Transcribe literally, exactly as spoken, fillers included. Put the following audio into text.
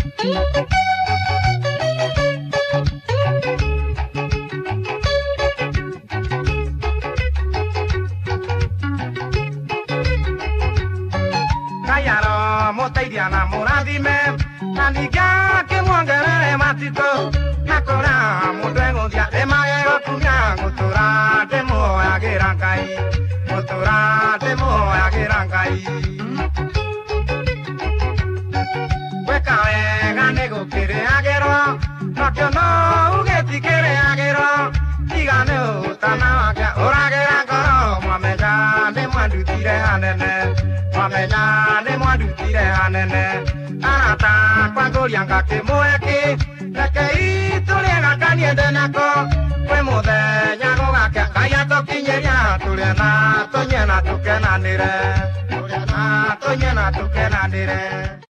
Kayaro motaidiana moradime Naniga ke mwangere matito Nakora mudwengo dia emagero tunya Gutura demo ya gerangai Gutura demo ya gerangai Wekawe ganego kere agero Nakyo no ugeti kere agero Digane utana waka uragera koro Mameja de mandutire hanene Mameja de mandutire hanene Anata kwango lianga ke moeke Eke itulianga kaniende nako Kwe mode nyango gake Kaya tokinyeria tuliana Tonyena tukenanire Tuliana tonyena tukenanire